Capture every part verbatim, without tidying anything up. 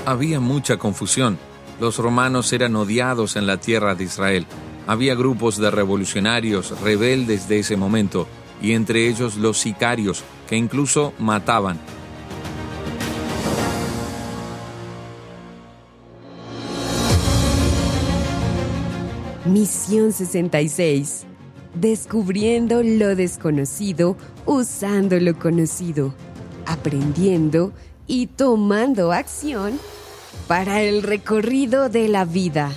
Había mucha confusión. Los romanos eran odiados en la tierra de Israel. Había grupos de revolucionarios rebeldes de ese momento, y entre ellos los sicarios, que incluso mataban. Misión sesenta y seis. Descubriendo lo desconocido, usando lo conocido, aprendiendo y tomando acción para el recorrido de la vida.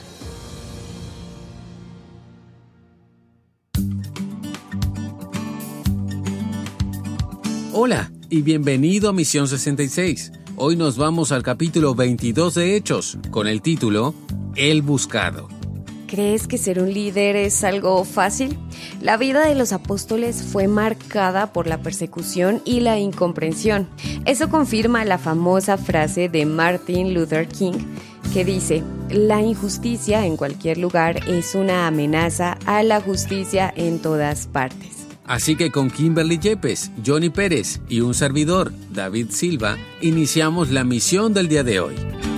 Hola y bienvenido a Misión sesenta y seis. Hoy nos vamos al capítulo veintidós de Hechos, con el título El Buscado. ¿Crees que ser un líder es algo fácil? La vida de los apóstoles fue marcada por la persecución y la incomprensión. Eso confirma la famosa frase de Martin Luther King, que dice: la injusticia en cualquier lugar es una amenaza a la justicia en todas partes. Así que con Kimberly Yepes, Johnny Pérez y un servidor, David Silva, iniciamos la misión del día de hoy.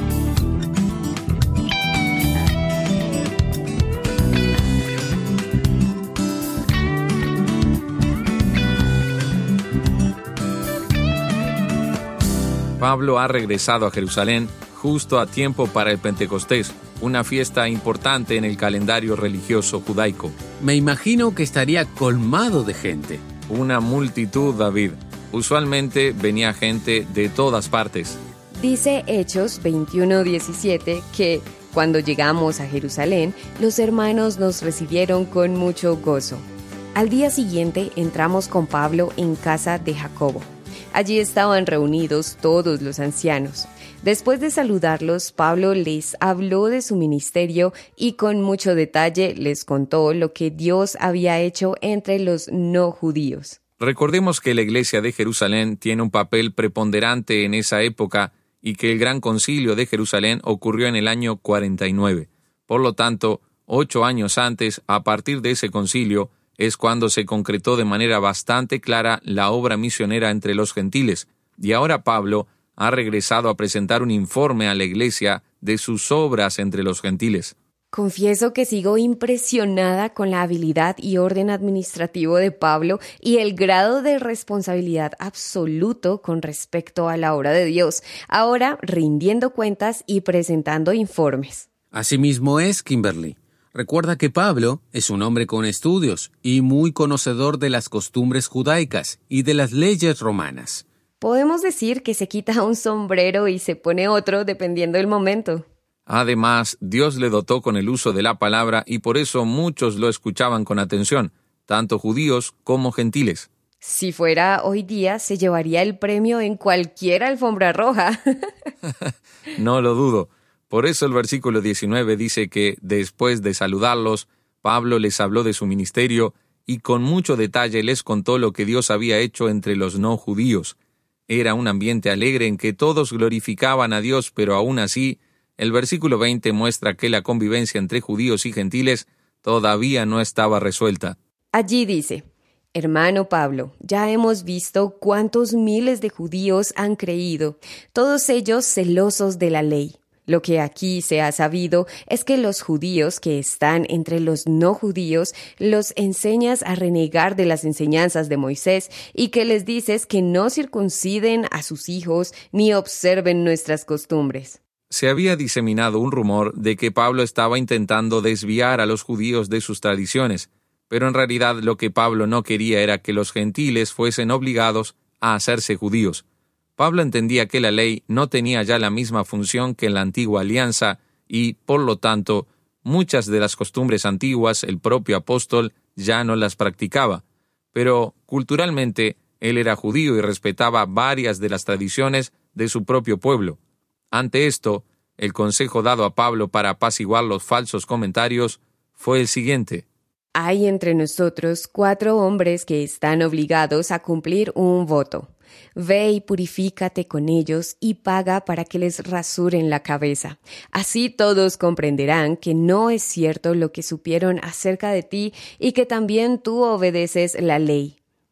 Pablo ha regresado a Jerusalén justo a tiempo para el Pentecostés, una fiesta importante en el calendario religioso judaico. Me imagino que estaría colmado de gente. Una multitud, David. Usualmente venía gente de todas partes. Dice Hechos veintiuno diecisiete que cuando llegamos a Jerusalén, los hermanos nos recibieron con mucho gozo. Al día siguiente entramos con Pablo en casa de Jacobo. Allí estaban reunidos todos los ancianos. Después de saludarlos, Pablo les habló de su ministerio y con mucho detalle les contó lo que Dios había hecho entre los no judíos. Recordemos que la iglesia de Jerusalén tiene un papel preponderante en esa época y que el Gran Concilio de Jerusalén ocurrió en el año cuarenta y nueve. Por lo tanto, ocho años antes, a partir de ese concilio, es cuando se concretó de manera bastante clara la obra misionera entre los gentiles, y ahora Pablo ha regresado a presentar un informe a la iglesia de sus obras entre los gentiles. Confieso que sigo impresionada con la habilidad y orden administrativo de Pablo y el grado de responsabilidad absoluto con respecto a la obra de Dios, ahora rindiendo cuentas y presentando informes. Asimismo es, Kimberly. Recuerda que Pablo es un hombre con estudios y muy conocedor de las costumbres judaicas y de las leyes romanas. Podemos decir que se quita un sombrero y se pone otro dependiendo del momento. Además, Dios le dotó con el uso de la palabra y por eso muchos lo escuchaban con atención, tanto judíos como gentiles. Si fuera hoy día, se llevaría el premio en cualquier alfombra roja. No lo dudo. Por eso el versículo diecinueve dice que, después de saludarlos, Pablo les habló de su ministerio y con mucho detalle les contó lo que Dios había hecho entre los no judíos. Era un ambiente alegre en que todos glorificaban a Dios, pero aún así, el versículo veinte muestra que la convivencia entre judíos y gentiles todavía no estaba resuelta. Allí dice: hermano Pablo, ya hemos visto cuántos miles de judíos han creído, todos ellos celosos de la ley. Lo que aquí se ha sabido es que los judíos que están entre los no judíos los enseñas a renegar de las enseñanzas de Moisés y que les dices que no circunciden a sus hijos ni observen nuestras costumbres. Se había diseminado un rumor de que Pablo estaba intentando desviar a los judíos de sus tradiciones, pero en realidad lo que Pablo no quería era que los gentiles fuesen obligados a hacerse judíos. Pablo entendía que la ley no tenía ya la misma función que en la antigua alianza y, por lo tanto, muchas de las costumbres antiguas el propio apóstol ya no las practicaba. Pero, culturalmente, él era judío y respetaba varias de las tradiciones de su propio pueblo. Ante esto, el consejo dado a Pablo para apaciguar los falsos comentarios fue el siguiente: hay entre nosotros cuatro hombres que están obligados a cumplir un voto. Ve y purifícate con ellos y paga para que les rasuren la cabeza. Así todos comprenderán que no es cierto lo que supieron acerca de ti y que también tú obedeces la ley.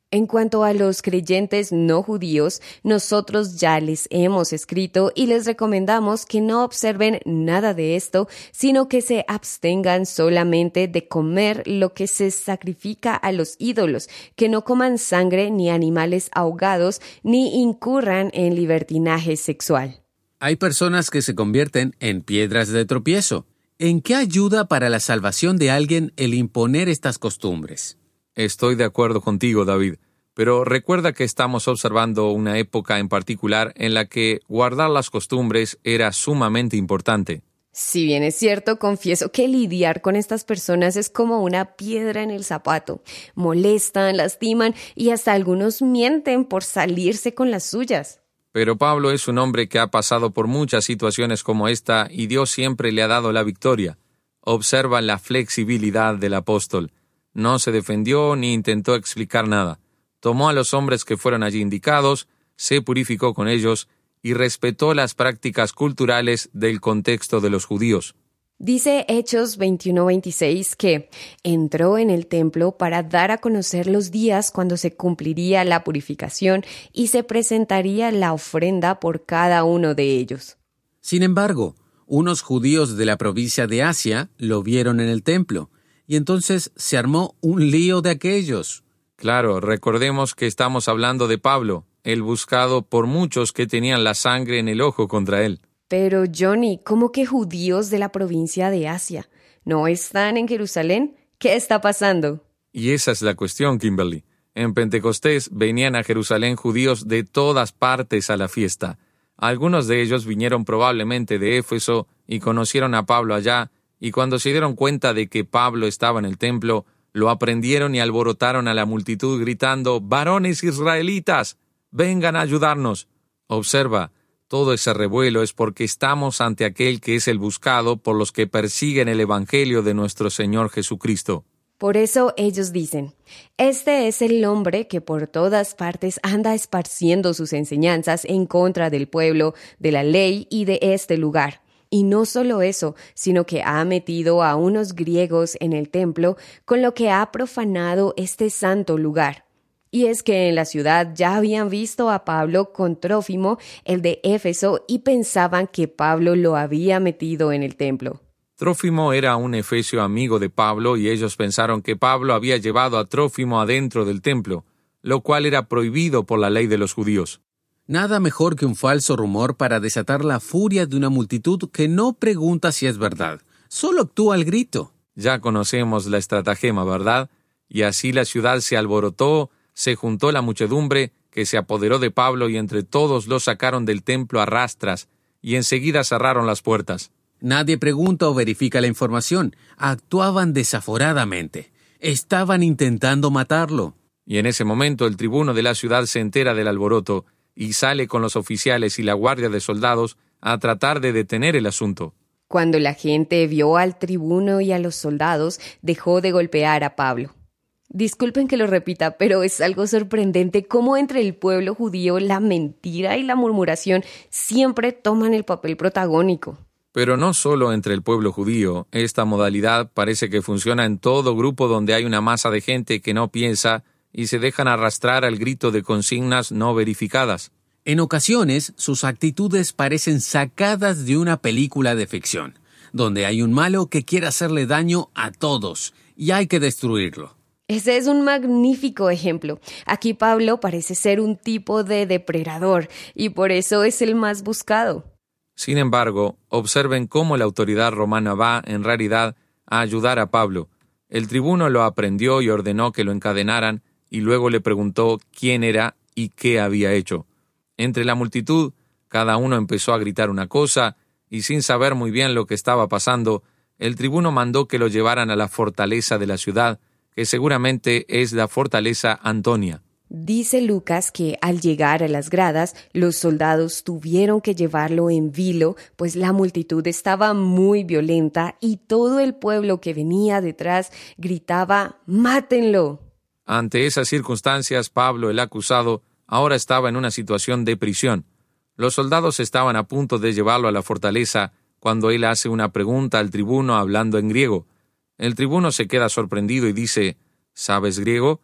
En cuanto a los creyentes no judíos, nosotros ya les hemos escrito y les recomendamos que no observen nada de esto, sino que se abstengan solamente de comer lo que se sacrifica a los ídolos, que no coman sangre ni animales ahogados, ni incurran en libertinaje sexual. Hay personas que se convierten en piedras de tropiezo. ¿En qué ayuda para la salvación de alguien el imponer estas costumbres? Estoy de acuerdo contigo, David, pero recuerda que estamos observando una época en particular en la que guardar las costumbres era sumamente importante. Si bien es cierto, confieso que lidiar con estas personas es como una piedra en el zapato. Molestan, lastiman y hasta algunos mienten por salirse con las suyas. Pero Pablo es un hombre que ha pasado por muchas situaciones como esta y Dios siempre le ha dado la victoria. Observa la flexibilidad del apóstol. No se defendió ni intentó explicar nada. Tomó a los hombres que fueron allí indicados, se purificó con ellos y respetó las prácticas culturales del contexto de los judíos. Dice Hechos veintiuno veintiséis que entró en el templo para dar a conocer los días cuando se cumpliría la purificación y se presentaría la ofrenda por cada uno de ellos. Sin embargo, unos judíos de la provincia de Asia lo vieron en el templo, y entonces se armó un lío de aquellos. Claro, recordemos que estamos hablando de Pablo, el buscado por muchos que tenían la sangre en el ojo contra él. Pero Johnny, ¿cómo que judíos de la provincia de Asia? ¿No están en Jerusalén? ¿Qué está pasando? Y esa es la cuestión, Kimberly. En Pentecostés venían a Jerusalén judíos de todas partes a la fiesta. Algunos de ellos vinieron probablemente de Éfeso y conocieron a Pablo allá, y cuando se dieron cuenta de que Pablo estaba en el templo, lo aprendieron y alborotaron a la multitud gritando: «¡Varones israelitas! ¡Vengan a ayudarnos!». Observa, todo ese revuelo es porque estamos ante aquel que es el buscado por los que persiguen el evangelio de nuestro Señor Jesucristo. Por eso ellos dicen: «Este es el hombre que por todas partes anda esparciendo sus enseñanzas en contra del pueblo, de la ley y de este lugar». Y no solo eso, sino que ha metido a unos griegos en el templo, con lo que ha profanado este santo lugar. Y es que en la ciudad ya habían visto a Pablo con Trófimo, el de Éfeso, y pensaban que Pablo lo había metido en el templo. Trófimo era un efesio amigo de Pablo y ellos pensaron que Pablo había llevado a Trófimo adentro del templo, lo cual era prohibido por la ley de los judíos. Nada mejor que un falso rumor para desatar la furia de una multitud que no pregunta si es verdad, solo actúa al grito. Ya conocemos la estratagema, ¿verdad? Y así la ciudad se alborotó, se juntó la muchedumbre, que se apoderó de Pablo y entre todos lo sacaron del templo a rastras, y enseguida cerraron las puertas. Nadie pregunta o verifica la información, actuaban desaforadamente, estaban intentando matarlo. Y en ese momento el tribuno de la ciudad se entera del alboroto, y sale con los oficiales y la guardia de soldados a tratar de detener el asunto. Cuando la gente vio al tribuno y a los soldados, dejó de golpear a Pablo. Disculpen que lo repita, pero es algo sorprendente cómo entre el pueblo judío la mentira y la murmuración siempre toman el papel protagónico. Pero no solo entre el pueblo judío, esta modalidad parece que funciona en todo grupo donde hay una masa de gente que no piensa y se dejan arrastrar al grito de consignas no verificadas. En ocasiones, sus actitudes parecen sacadas de una película de ficción, donde hay un malo que quiere hacerle daño a todos y hay que destruirlo. Ese es un magnífico ejemplo. Aquí Pablo parece ser un tipo de depredador y por eso es el más buscado. Sin embargo, observen cómo la autoridad romana va, en realidad, a ayudar a Pablo. El tribuno lo aprendió y ordenó que lo encadenaran, y luego le preguntó quién era y qué había hecho. Entre la multitud, cada uno empezó a gritar una cosa, y sin saber muy bien lo que estaba pasando, el tribuno mandó que lo llevaran a la fortaleza de la ciudad, que seguramente es la fortaleza Antonia. Dice Lucas que al llegar a las gradas, los soldados tuvieron que llevarlo en vilo, pues la multitud estaba muy violenta y todo el pueblo que venía detrás gritaba «¡Mátenlo!». Ante esas circunstancias, Pablo, el acusado, ahora estaba en una situación de prisión. Los soldados estaban a punto de llevarlo a la fortaleza cuando él hace una pregunta al tribuno hablando en griego. El tribuno se queda sorprendido y dice: «¿Sabes griego?».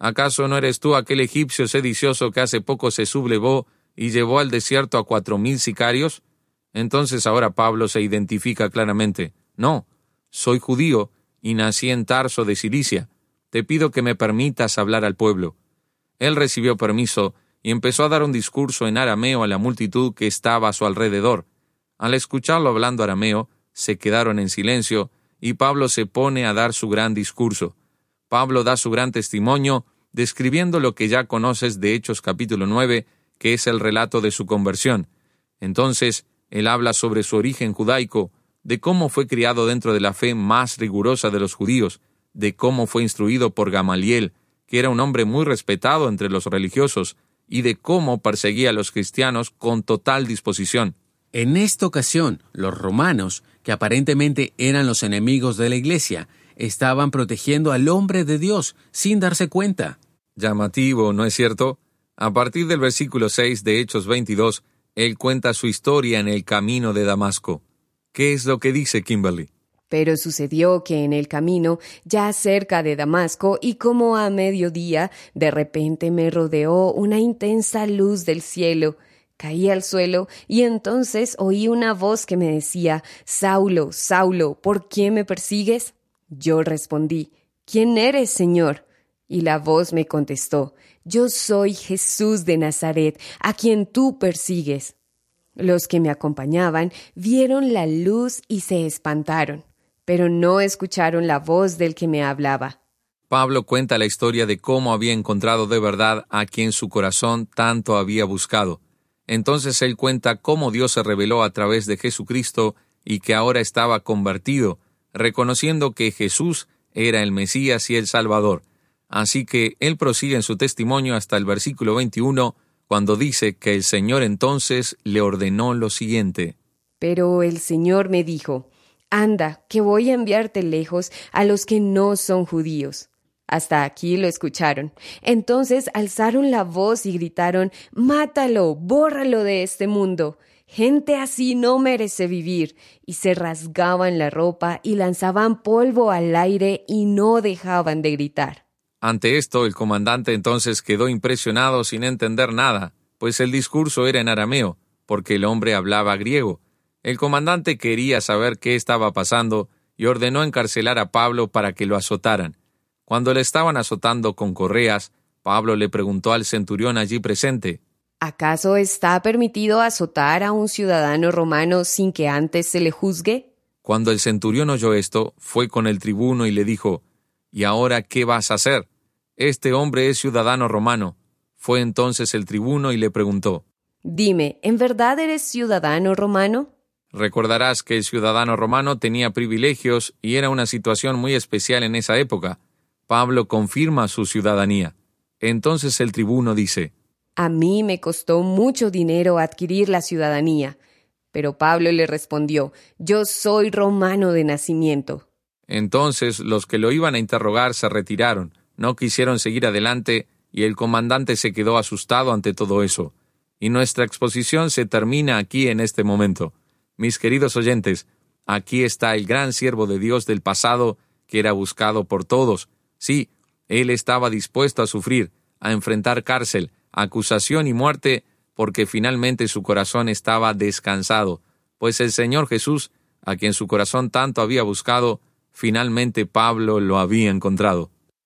¿Acaso no eres tú aquel egipcio sedicioso que hace poco se sublevó y llevó al desierto a cuatro mil sicarios? Entonces ahora Pablo se identifica claramente. No, soy judío y nací en Tarso de Cilicia. Te pido que me permitas hablar al pueblo. Él recibió permiso y empezó a dar un discurso en arameo a la multitud que estaba a su alrededor. Al escucharlo hablando arameo, se quedaron en silencio y Pablo se pone a dar su gran discurso. Pablo da su gran testimonio describiendo lo que ya conoces de Hechos capítulo nueve, que es el relato de su conversión. Entonces, él habla sobre su origen judaico, de cómo fue criado dentro de la fe más rigurosa de los judíos, de cómo fue instruido por Gamaliel, que era un hombre muy respetado entre los religiosos, y de cómo perseguía a los cristianos con total disposición. En esta ocasión, los romanos, que aparentemente eran los enemigos de la iglesia, estaban protegiendo al hombre de Dios sin darse cuenta. Llamativo, ¿no es cierto? A partir del versículo seis de Hechos veintidós, él cuenta su historia en el camino de Damasco. ¿Qué es lo que dice Kimberly? Pero sucedió que en el camino, ya cerca de Damasco y como a mediodía, de repente me rodeó una intensa luz del cielo. Caí al suelo y entonces oí una voz que me decía: «Saulo, Saulo, ¿por qué me persigues?» Yo respondí: «¿Quién eres, Señor?» Y la voz me contestó: «Yo soy Jesús de Nazaret, a quien tú persigues». Los que me acompañaban vieron la luz y se espantaron, pero no escucharon la voz del que me hablaba. Pablo cuenta la historia de cómo había encontrado de verdad a quien su corazón tanto había buscado. Entonces él cuenta cómo Dios se reveló a través de Jesucristo y que ahora estaba convertido, reconociendo que Jesús era el Mesías y el Salvador. Así que él prosigue en su testimonio hasta el versículo veintiuno, cuando dice que el Señor entonces le ordenó lo siguiente. Pero el Señor me dijo: «Anda, que voy a enviarte lejos a los que no son judíos». Hasta aquí lo escucharon. Entonces alzaron la voz y gritaron: «¡Mátalo! ¡Bórralo de este mundo! Gente así no merece vivir». Y se rasgaban la ropa y lanzaban polvo al aire y no dejaban de gritar. Ante esto, el comandante entonces quedó impresionado sin entender nada, pues el discurso era en arameo, porque el hombre hablaba griego. El comandante quería saber qué estaba pasando y ordenó encarcelar a Pablo para que lo azotaran. Cuando le estaban azotando con correas, Pablo le preguntó al centurión allí presente: ¿Acaso está permitido azotar a un ciudadano romano sin que antes se le juzgue? Cuando el centurión oyó esto, fue con el tribuno y le dijo: «¿Y ahora qué vas a hacer? Este hombre es ciudadano romano». Fue entonces el tribuno y le preguntó: «Dime, ¿en verdad eres ciudadano romano?» Recordarás que el ciudadano romano tenía privilegios y era una situación muy especial en esa época. Pablo confirma su ciudadanía. Entonces el tribuno dice: «A mí me costó mucho dinero adquirir la ciudadanía». Pero Pablo le respondió: «Yo soy romano de nacimiento». Entonces los que lo iban a interrogar se retiraron, no quisieron seguir adelante y el comandante se quedó asustado ante todo eso. Y nuestra exposición se termina aquí en este momento. Mis queridos oyentes, aquí está el gran siervo de Dios del pasado que era buscado por todos. Sí, él estaba dispuesto a sufrir, a enfrentar cárcel, acusación y muerte, porque finalmente su corazón estaba descansado, pues el Señor Jesús, a quien su corazón tanto había buscado, finalmente Pablo lo había encontrado.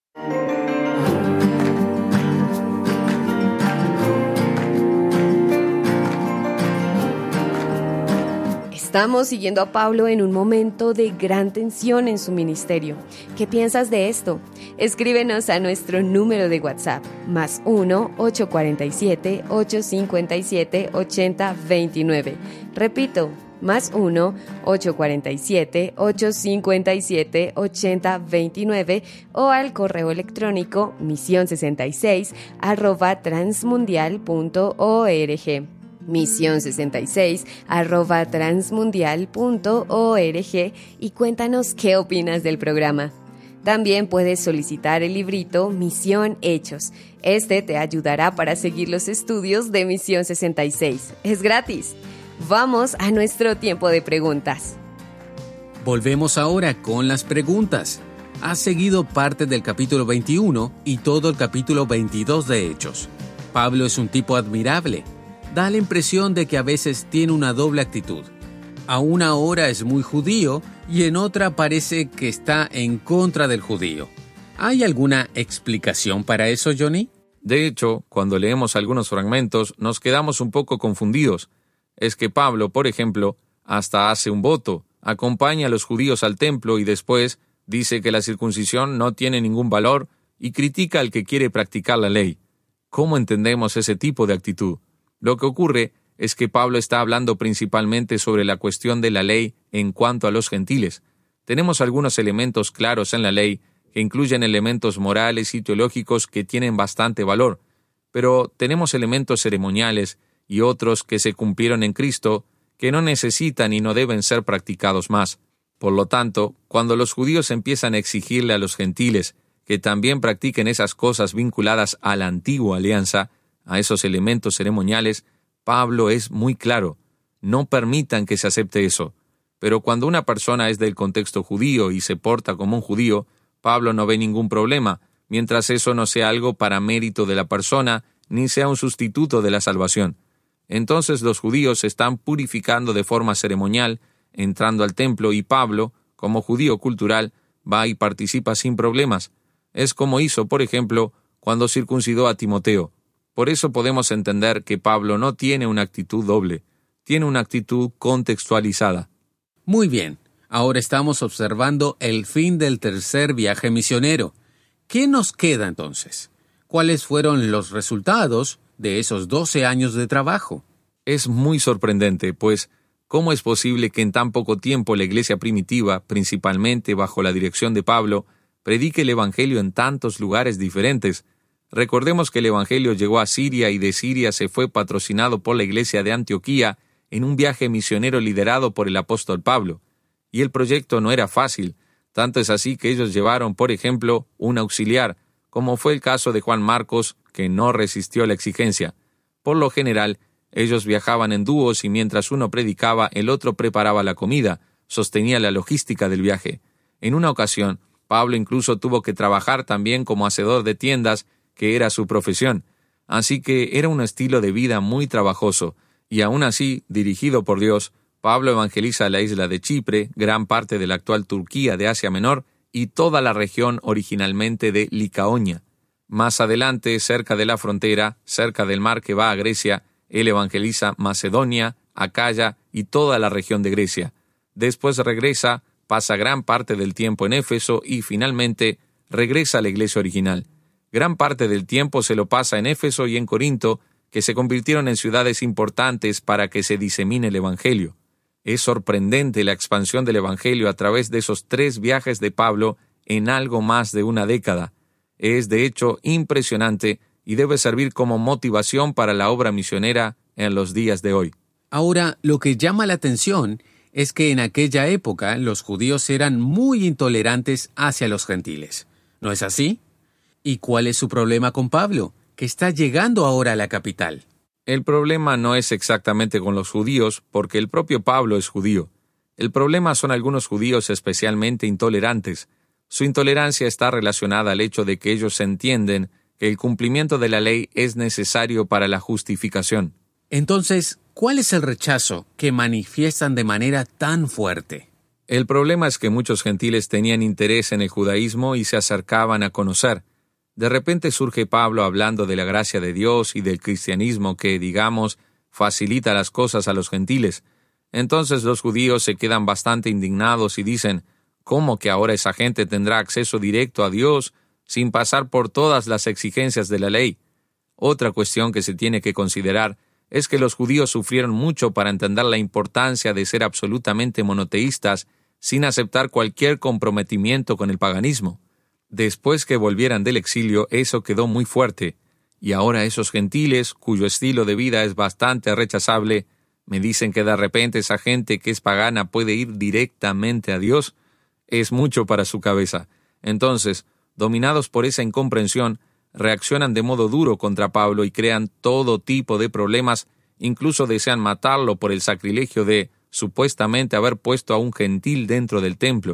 Estamos siguiendo a Pablo en un momento de gran tensión en su ministerio. ¿Qué piensas de esto? Escríbenos a nuestro número de WhatsApp, más uno ocho cuatro siete, ocho cinco siete, ocho cero dos nueve. Repito, más uno ocho cuatro siete, ocho cinco siete, ocho cero dos nueve o al correo electrónico misión sesenta y seis arroba transmundial punto org. misión sesenta y seis arroba transmundial punto org y cuéntanos qué opinas del programa. También puedes solicitar el librito Misión Hechos. Este te ayudará para seguir los estudios de Misión sesenta y seis. Es gratis. Vamos a nuestro tiempo de preguntas. Volvemos ahora con las preguntas. has seguido parte del capítulo veintiuno y todo el capítulo veintidós de Hechos. Pablo es un tipo admirable. Da la impresión de que a veces tiene una doble actitud. A una hora es muy judío y en otra parece que está en contra del judío. ¿Hay alguna explicación para eso, Johnny? De hecho, cuando leemos algunos fragmentos, nos quedamos un poco confundidos. Es que Pablo, por ejemplo, hasta hace un voto, acompaña a los judíos al templo y después dice que la circuncisión no tiene ningún valor y critica al que quiere practicar la ley. ¿Cómo entendemos ese tipo de actitud? Lo que ocurre es que Pablo está hablando principalmente sobre la cuestión de la ley en cuanto a los gentiles. Tenemos algunos elementos claros en la ley que incluyen elementos morales y teológicos que tienen bastante valor, pero tenemos elementos ceremoniales y otros que se cumplieron en Cristo que no necesitan y no deben ser practicados más. Por lo tanto, cuando los judíos empiezan a exigirle a los gentiles que también practiquen esas cosas vinculadas a la antigua alianza, a esos elementos ceremoniales, Pablo es muy claro: no permitan que se acepte eso. Pero cuando una persona es del contexto judío y se porta como un judío, Pablo no ve ningún problema, mientras eso no sea algo para mérito de la persona, ni sea un sustituto de la salvación. Entonces los judíos se están purificando de forma ceremonial, entrando al templo, y Pablo, como judío cultural, va y participa sin problemas. Es como hizo, por ejemplo, cuando circuncidó a Timoteo. Por eso podemos entender que Pablo no tiene una actitud doble, tiene una actitud contextualizada. Muy bien, ahora estamos observando el fin del tercer viaje misionero. ¿Qué nos queda entonces? ¿Cuáles fueron los resultados de esos doce años de trabajo? Es muy sorprendente, pues, ¿cómo es posible que en tan poco tiempo la iglesia primitiva, principalmente bajo la dirección de Pablo, predique el Evangelio en tantos lugares diferentes? Recordemos que el Evangelio llegó a Siria y de Siria se fue patrocinado por la iglesia de Antioquía en un viaje misionero liderado por el apóstol Pablo. Y el proyecto no era fácil, tanto es así que ellos llevaron, por ejemplo, un auxiliar, como fue el caso de Juan Marcos, que no resistió la exigencia. Por lo general, ellos viajaban en dúos y mientras uno predicaba, el otro preparaba la comida, sostenía la logística del viaje. En una ocasión, Pablo incluso tuvo que trabajar también como hacedor de tiendas, que era su profesión. Así que era un estilo de vida muy trabajoso, y aún así, dirigido por Dios, Pablo evangeliza la isla de Chipre, gran parte de la actual Turquía de Asia Menor, y toda la región originalmente de Licaonia. Más adelante, cerca de la frontera, cerca del mar que va a Grecia, él evangeliza Macedonia, Acaya y toda la región de Grecia. Después regresa, pasa gran parte del tiempo en Éfeso y finalmente regresa a la iglesia original. Gran parte del tiempo se lo pasa en Éfeso y en Corinto, que se convirtieron en ciudades importantes para que se disemine el Evangelio. Es sorprendente la expansión del Evangelio a través de esos tres viajes de Pablo en algo más de una década. Es, de hecho, impresionante y debe servir como motivación para la obra misionera en los días de hoy. Ahora, lo que llama la atención es que en aquella época los judíos eran muy intolerantes hacia los gentiles. ¿No es así? ¿Y cuál es su problema con Pablo, que está llegando ahora a la capital? El problema no es exactamente con los judíos, porque el propio Pablo es judío. El problema son algunos judíos especialmente intolerantes. Su intolerancia está relacionada al hecho de que ellos entienden que el cumplimiento de la ley es necesario para la justificación. Entonces, ¿cuál es el rechazo que manifiestan de manera tan fuerte? El problema es que muchos gentiles tenían interés en el judaísmo y se acercaban a conocer. De repente surge Pablo hablando de la gracia de Dios y del cristianismo que, digamos, facilita las cosas a los gentiles. Entonces los judíos se quedan bastante indignados y dicen: ¿cómo que ahora esa gente tendrá acceso directo a Dios sin pasar por todas las exigencias de la ley? Otra cuestión que se tiene que considerar es que los judíos sufrieron mucho para entender la importancia de ser absolutamente monoteístas sin aceptar cualquier comprometimiento con el paganismo. Después que volvieran del exilio, eso quedó muy fuerte, y ahora esos gentiles, cuyo estilo de vida es bastante rechazable, me dicen que de repente esa gente que es pagana puede ir directamente a Dios. Es mucho para su cabeza. Entonces, dominados por esa incomprensión, reaccionan de modo duro contra Pablo y crean todo tipo de problemas, incluso desean matarlo por el sacrilegio de, supuestamente, haber puesto a un gentil dentro del templo,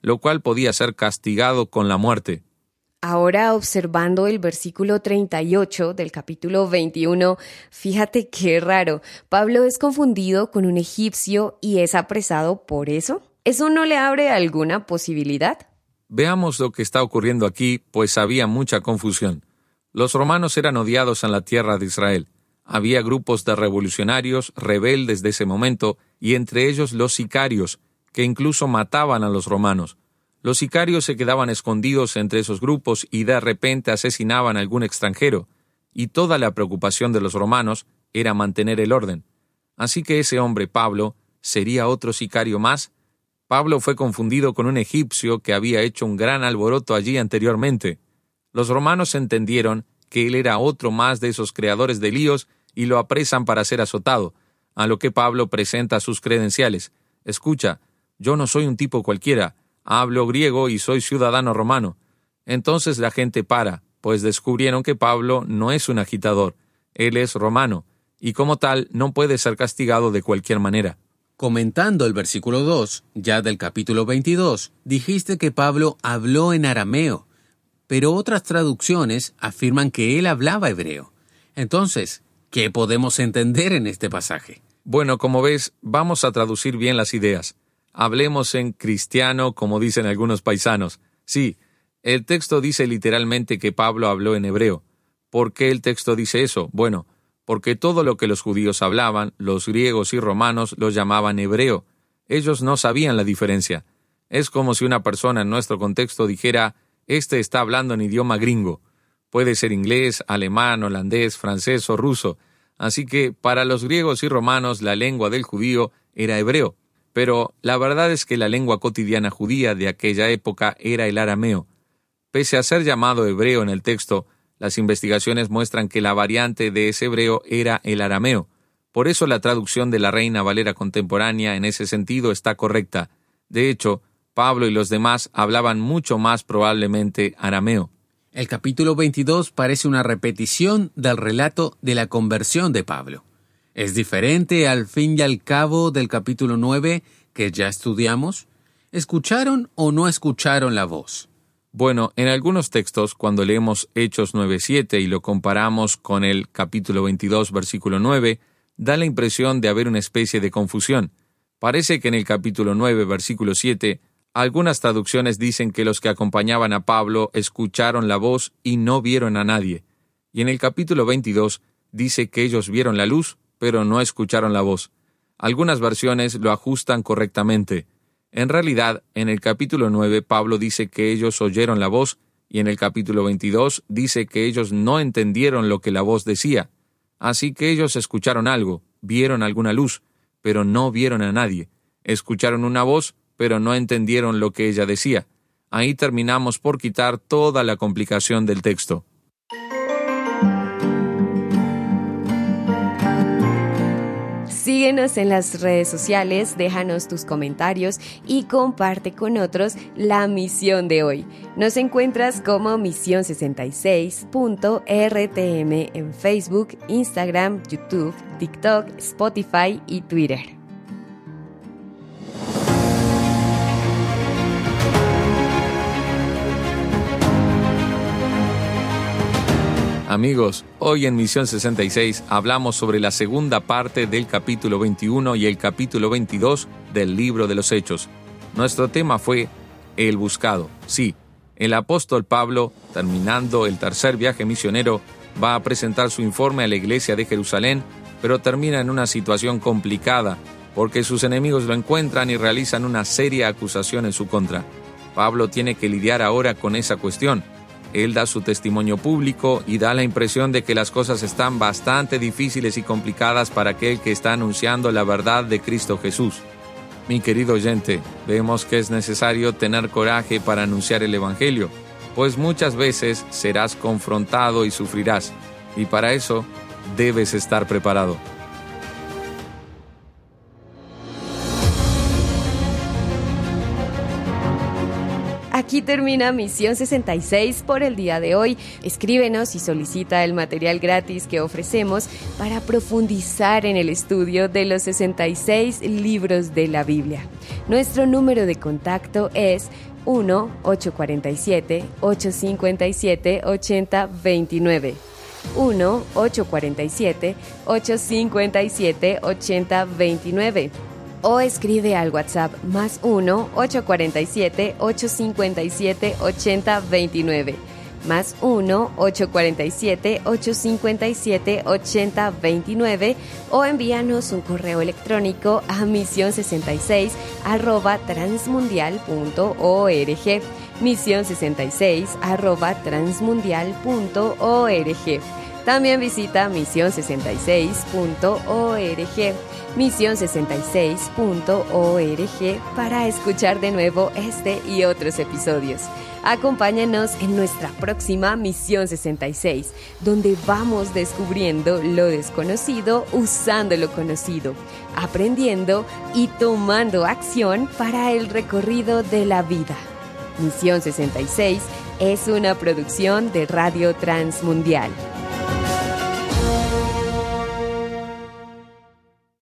lo cual podía ser castigado con la muerte. Ahora, observando el versículo treinta y ocho del capítulo veintiuno, fíjate qué raro. Pablo es confundido con un egipcio y es apresado por eso. ¿Eso no le abre alguna posibilidad? Veamos lo que está ocurriendo aquí, pues había mucha confusión. Los romanos eran odiados en la tierra de Israel. Había grupos de revolucionarios, rebeldes de ese momento, y entre ellos los sicarios, que incluso mataban a los romanos. Los sicarios se quedaban escondidos entre esos grupos y de repente asesinaban a algún extranjero, y toda la preocupación de los romanos era mantener el orden. Así que ese hombre, Pablo, ¿sería otro sicario más? Pablo fue confundido con un egipcio que había hecho un gran alboroto allí anteriormente. Los romanos entendieron que él era otro más de esos creadores de líos y lo apresan para ser azotado, a lo que Pablo presenta sus credenciales. Escucha, yo no soy un tipo cualquiera, hablo griego y soy ciudadano romano. Entonces la gente para, pues descubrieron que Pablo no es un agitador, él es romano, y como tal no puede ser castigado de cualquier manera. Comentando el versículo dos, ya del capítulo veintidós, dijiste que Pablo habló en arameo, pero otras traducciones afirman que él hablaba hebreo. Entonces, ¿qué podemos entender en este pasaje? Bueno, como ves, vamos a traducir bien las ideas. Hablemos en cristiano, como dicen algunos paisanos. Sí, el texto dice literalmente que Pablo habló en hebreo. ¿Por qué el texto dice eso? Bueno, porque todo lo que los judíos hablaban, los griegos y romanos lo llamaban hebreo. Ellos no sabían la diferencia. Es como si una persona en nuestro contexto dijera, este está hablando en idioma gringo. Puede ser inglés, alemán, holandés, francés o ruso. Así que para los griegos y romanos la lengua del judío era hebreo. Pero la verdad es que la lengua cotidiana judía de aquella época era el arameo. Pese a ser llamado hebreo en el texto, las investigaciones muestran que la variante de ese hebreo era el arameo. Por eso la traducción de la Reina Valera contemporánea en ese sentido está correcta. De hecho, Pablo y los demás hablaban mucho más probablemente arameo. El capítulo veintidós parece una repetición del relato de la conversión de Pablo. ¿Es diferente al fin y al cabo del capítulo nueve que ya estudiamos? ¿Escucharon o no escucharon la voz? Bueno, en algunos textos, cuando leemos Hechos nueve siete y lo comparamos con el capítulo veintidós, versículo nueve, da la impresión de haber una especie de confusión. Parece que en el capítulo nueve, versículo siete, algunas traducciones dicen que los que acompañaban a Pablo escucharon la voz y no vieron a nadie. Y en el capítulo veintidós dice que ellos vieron la luz, pero no escucharon la voz. Algunas versiones lo ajustan correctamente. En realidad, en el capítulo nueve, Pablo dice que ellos oyeron la voz, y en el capítulo veintidós dice que ellos no entendieron lo que la voz decía. Así que ellos escucharon algo, vieron alguna luz, pero no vieron a nadie. Escucharon una voz, pero no entendieron lo que ella decía. Ahí terminamos por quitar toda la complicación del texto. Síguenos en las redes sociales, déjanos tus comentarios y comparte con otros la misión de hoy. Nos encuentras como misión sesenta y seis punto r t m en Facebook, Instagram, YouTube, TikTok, Spotify y Twitter. Amigos, hoy en Misión sesenta y seis hablamos sobre la segunda parte del capítulo veintiuno y el capítulo veintidós del libro de los Hechos. Nuestro tema fue el buscado. Sí, el apóstol Pablo, terminando el tercer viaje misionero, va a presentar su informe a la iglesia de Jerusalén, pero termina en una situación complicada, porque sus enemigos lo encuentran y realizan una seria acusación en su contra. Pablo tiene que lidiar ahora con esa cuestión. Él da su testimonio público y da la impresión de que las cosas están bastante difíciles y complicadas para aquel que está anunciando la verdad de Cristo Jesús. Mi querido oyente, vemos que es necesario tener coraje para anunciar el Evangelio, pues muchas veces serás confrontado y sufrirás, y para eso debes estar preparado. Aquí termina Misión sesenta y seis por el día de hoy. Escríbenos y solicita el material gratis que ofrecemos para profundizar en el estudio de los sesenta y seis libros de la Biblia. Nuestro número de contacto es uno ocho cuatro siete, ocho cinco siete, ocho cero dos nueve. uno ocho cuatro siete, ocho cinco siete, ocho cero dos nueve. O escribe al WhatsApp más uno ocho cuatro siete, ocho cinco siete, ocho cero dos nueve. Más uno ocho cuatro siete, ocho cinco siete, ocho cero dos nueve. O envíanos un correo electrónico a misión sesenta y seis arroba transmundial punto org. misión sesenta y seis arroba transmundial punto org. También visita misión sesenta y seis punto org. misión sesenta y seis punto org para escuchar de nuevo este y otros episodios. Acompáñanos en nuestra próxima Misión sesenta y seis, donde vamos descubriendo lo desconocido usando lo conocido, aprendiendo y tomando acción para el recorrido de la vida. Misión sesenta y seis es una producción de Radio Transmundial.